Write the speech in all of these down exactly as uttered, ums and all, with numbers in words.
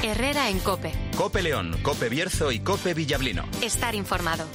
Herrera en COPE. COPE León, COPE Bierzo y COPE Villablino. Estar informado.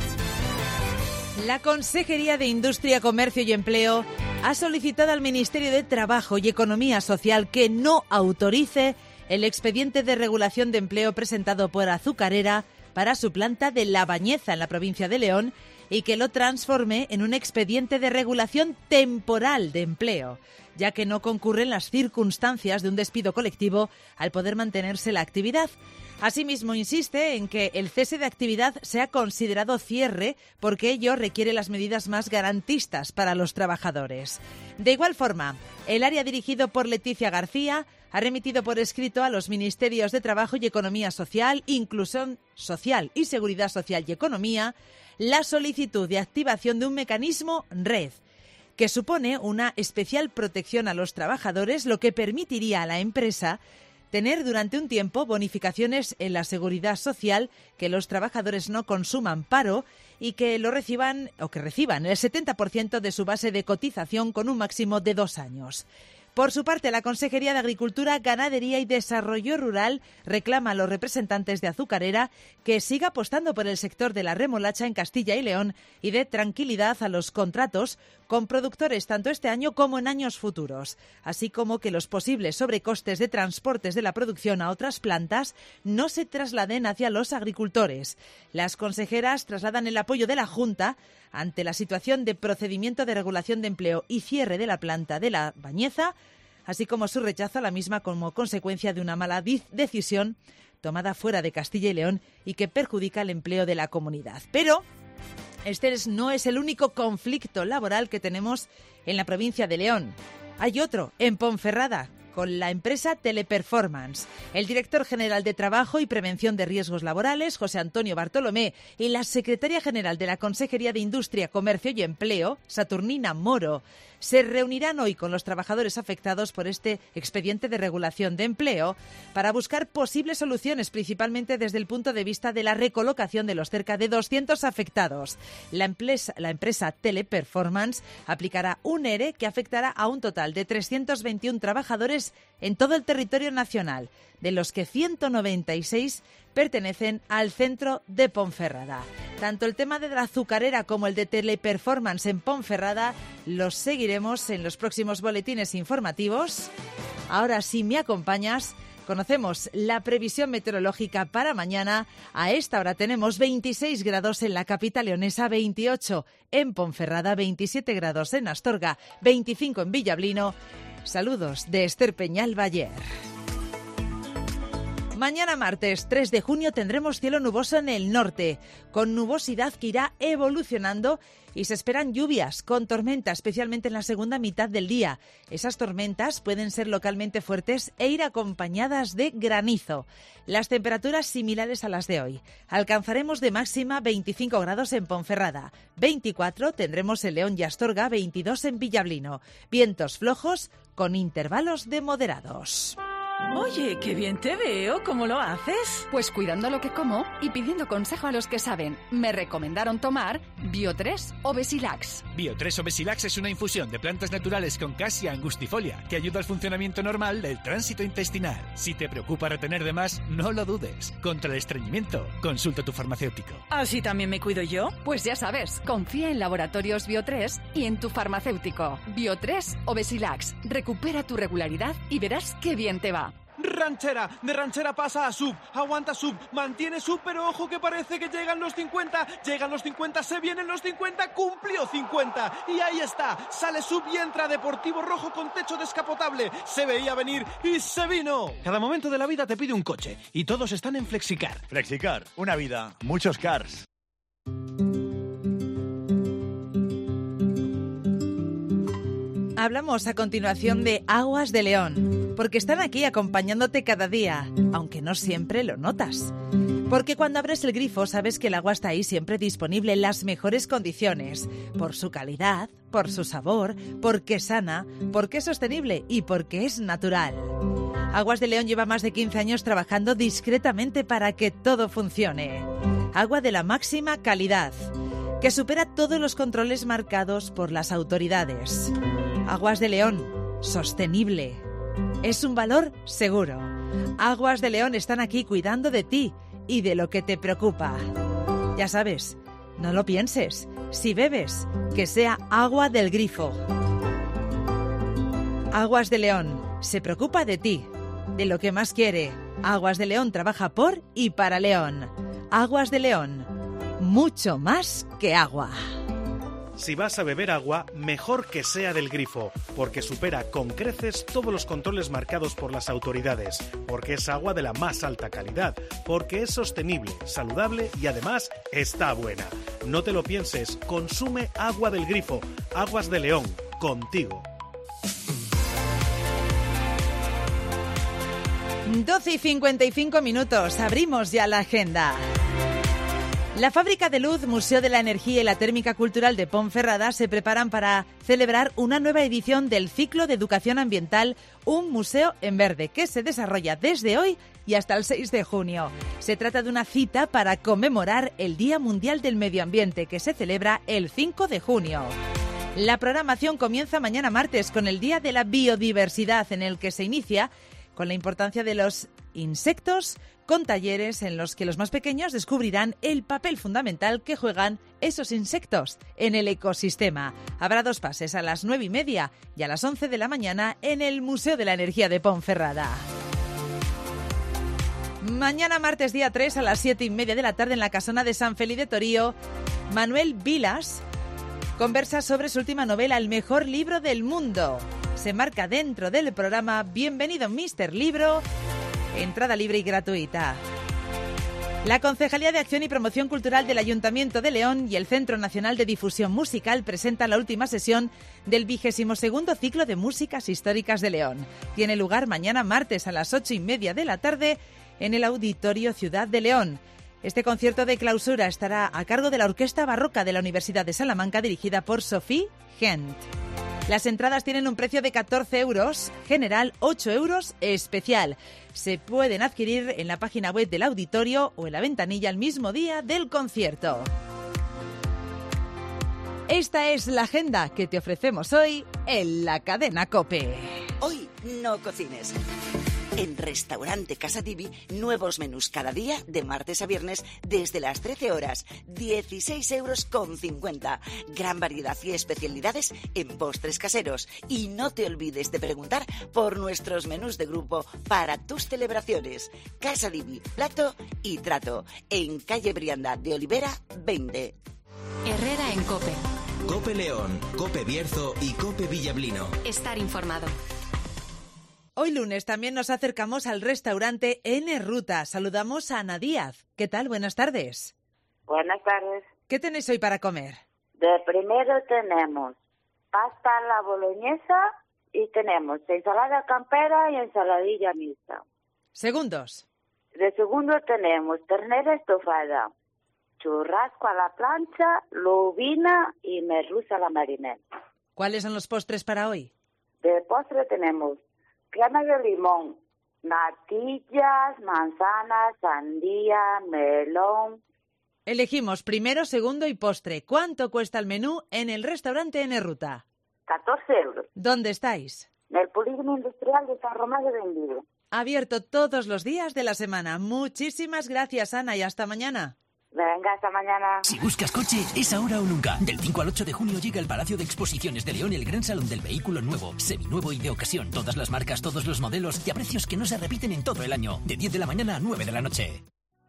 La Consejería de Industria, Comercio y Empleo ha solicitado al Ministerio de Trabajo y Economía Social que no autorice el expediente de regulación de empleo presentado por Azucarera para su planta de La Bañeza, en la provincia de León, y que lo transforme en un expediente de regulación temporal de empleo, ya que no concurren las circunstancias de un despido colectivo al poder mantenerse la actividad. Asimismo, insiste en que el cese de actividad sea considerado cierre porque ello requiere las medidas más garantistas para los trabajadores. De igual forma, el área dirigido por Leticia García ha remitido por escrito a los Ministerios de Trabajo y Economía Social, Inclusión Social y Seguridad Social y Economía la solicitud de activación de un mecanismo red que supone una especial protección a los trabajadores, lo que permitiría a la empresa tener durante un tiempo bonificaciones en la seguridad social, que los trabajadores no consuman paro y que lo reciban o que reciban el setenta por ciento de su base de cotización con un máximo de dos años. Por su parte, la Consejería de Agricultura, Ganadería y Desarrollo Rural reclama a los representantes de Azucarera que siga apostando por el sector de la remolacha en Castilla y León y dé tranquilidad a los contratos con productores tanto este año como en años futuros, así como que los posibles sobrecostes de transportes de la producción a otras plantas no se trasladen hacia los agricultores. Las consejeras trasladan el apoyo de la Junta ante la situación de procedimiento de regulación de empleo y cierre de la planta de La Bañeza, así como su rechazo a la misma como consecuencia de una mala decisión tomada fuera de Castilla y León y que perjudica el empleo de la comunidad. Pero este no es el único conflicto laboral que tenemos en la provincia de León. Hay otro en Ponferrada, con la empresa Teleperformance. El director general de Trabajo y Prevención de Riesgos Laborales, José Antonio Bartolomé, y la secretaria general de la Consejería de Industria, Comercio y Empleo, Saturnina Moro, se reunirán hoy con los trabajadores afectados por este expediente de regulación de empleo para buscar posibles soluciones, principalmente desde el punto de vista de la recolocación de los cerca de doscientos afectados. La empresa, la empresa Teleperformance aplicará un ERE que afectará a un total de trescientos veintiún trabajadores en todo el territorio nacional, de los que ciento noventa y seis pertenecen al centro de Ponferrada. Tanto el tema de la azucarera como el de Teleperformance en Ponferrada los seguiremos en los próximos boletines informativos. Ahora, si me acompañas, conocemos la previsión meteorológica para mañana. A esta hora tenemos veintiséis grados en la capital leonesa, veintiocho en Ponferrada, veintisiete grados en Astorga, veinticinco en Villablino. Saludos de Esther Peñal Bayer. Mañana martes tres de junio tendremos cielo nuboso en el norte, con nubosidad que irá evolucionando y se esperan lluvias con tormenta, especialmente en la segunda mitad del día. Esas tormentas pueden ser localmente fuertes e ir acompañadas de granizo. Las temperaturas similares a las de hoy. Alcanzaremos de máxima veinticinco grados en Ponferrada, veinticuatro tendremos en León y Astorga, veintidós en Villablino. Vientos flojos con intervalos de moderados. Oye, qué bien te veo. ¿Cómo lo haces? Pues cuidando lo que como y pidiendo consejo a los que saben. Me recomendaron tomar Bio tres o Besilax. Bio tres o Besilax es una infusión de plantas naturales con Cassia angustifolia que ayuda al funcionamiento normal del tránsito intestinal. Si te preocupa retener de más, no lo dudes. Contra el estreñimiento, consulta a tu farmacéutico. ¿Así también me cuido yo? Pues ya sabes, confía en Laboratorios Bio tres y en tu farmacéutico. Bio tres o Besilax. Recupera tu regularidad y verás qué bien te va. Ranchera, de ranchera pasa a sub, aguanta sub, mantiene sub, pero ojo que parece que llegan los cincuenta, llegan los cincuenta, se vienen los cincuenta, cumplió cincuenta, y ahí está, sale sub y entra Deportivo Rojo con techo descapotable, se veía venir y se vino. Cada momento de la vida te pide un coche, y todos están en Flexicar. Flexicar, una vida, muchos cars. Hablamos a continuación de Aguas de León, porque están aquí acompañándote cada día, aunque no siempre lo notas. Porque cuando abres el grifo sabes que el agua está ahí siempre disponible en las mejores condiciones, por su calidad, por su sabor, porque es sana, porque es sostenible y porque es natural. Aguas de León lleva más de quince años trabajando discretamente para que todo funcione. Agua de la máxima calidad, que supera todos los controles marcados por las autoridades. Aguas de León, sostenible. es un valor seguro. Aguas de León están aquí cuidando de ti y de lo que te preocupa. Ya sabes, no lo pienses. Si bebes, que sea agua del grifo. Aguas de León se preocupa de ti, de lo que más quiere. Aguas de León trabaja por y para León. Aguas de León, mucho más que agua. Si vas a beber agua, mejor que sea del grifo, porque supera con creces todos los controles marcados por las autoridades, porque es agua de la más alta calidad, porque es sostenible, saludable y además está buena. No te lo pienses, consume agua del grifo. Aguas de León, contigo. doce y cincuenta y cinco minutos, abrimos ya la agenda. La Fábrica de Luz, Museo de la Energía y la Térmica Cultural de Ponferrada se preparan para celebrar una nueva edición del ciclo de educación ambiental Un Museo en Verde, que se desarrolla desde hoy y hasta el seis de junio. Se trata de una cita para conmemorar el Día Mundial del Medio Ambiente, que se celebra el cinco de junio. La programación comienza mañana martes con el Día de la Biodiversidad, en el que se inicia con la importancia de los insectos, con talleres en los que los más pequeños descubrirán el papel fundamental que juegan esos insectos en el ecosistema. Habrá dos pases, a las nueve y media y a las once de la mañana en el Museo de la Energía de Ponferrada. Mañana martes día tres a las siete y media de la tarde en la Casona de San Feliu de Torío, Manuel Vilas conversa sobre su última novela, El mejor libro del mundo. Se marca dentro del programa Bienvenido míster Libro, entrada libre y gratuita. La Concejalía de Acción y Promoción Cultural del Ayuntamiento de León y el Centro Nacional de Difusión Musical presentan la última sesión del vigésimo segundo ciclo de Músicas Históricas de León. Tiene lugar mañana martes a las ocho y media de la tarde en el Auditorio Ciudad de León. Este concierto de clausura estará a cargo de la Orquesta Barroca de la Universidad de Salamanca, dirigida por Sophie Gent. Las entradas tienen un precio de catorce euros, general ocho euros, especial. Se pueden adquirir en la página web del auditorio o en la ventanilla el mismo día del concierto. Esta es la agenda que te ofrecemos hoy en la cadena COPE. Hoy no cocines. En Restaurante Casa Divi, nuevos menús cada día, de martes a viernes, desde las trece horas. dieciséis euros con cincuenta. Gran variedad y especialidades en postres caseros. Y no te olvides de preguntar por nuestros menús de grupo para tus celebraciones. Casa Divi, plato y trato. En calle Brianda de Olivera, veinte. Herrera en COPE. COPE León, COPE Bierzo y COPE Villablino. Estar informado. Hoy lunes también nos acercamos al restaurante N Ruta. Saludamos a Ana Díaz. ¿Qué tal? Buenas tardes. Buenas tardes. ¿Qué tenéis hoy para comer? De primero tenemos pasta a la boloñesa y tenemos ensalada campera y ensaladilla mixta. Segundos. De segundo tenemos ternera estofada, churrasco a la plancha, lubina y merluza a la marinera. ¿Cuáles son los postres para hoy? De postre tenemos crema de limón, natillas, manzanas, sandía, melón. Elegimos primero, segundo y postre. ¿Cuánto cuesta el menú en el restaurante N Ruta? catorce euros. ¿Dónde estáis? En el Polígono Industrial de San Román de Vendido. Abierto todos los días de la semana. Muchísimas gracias, Ana, y hasta mañana. Venga, hasta mañana. Si buscas coche, es ahora o nunca. Del cinco al ocho de junio llega al Palacio de Exposiciones de León el Gran Salón del Vehículo Nuevo, seminuevo y de ocasión. Todas las marcas, todos los modelos y a precios que no se repiten en todo el año. De diez de la mañana a nueve de la noche.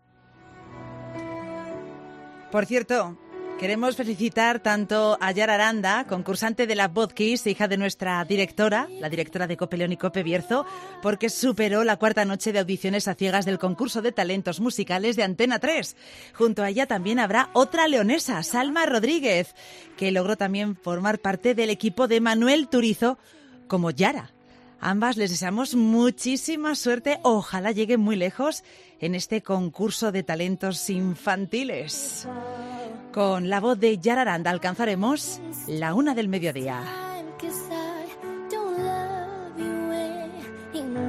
Por cierto, queremos felicitar tanto a Yara Aranda, concursante de la Voz Kiss, hija de nuestra directora, la directora de COPE León y COPE Bierzo, porque superó la cuarta noche de audiciones a ciegas del concurso de talentos musicales de Antena tres. Junto a ella también habrá otra leonesa, Salma Rodríguez, que logró también formar parte del equipo de Manuel Turizo como Yara. Ambas les deseamos muchísima suerte. Ojalá lleguen muy lejos en este concurso de talentos infantiles. Con la voz de Yara Aranda alcanzaremos la una del mediodía.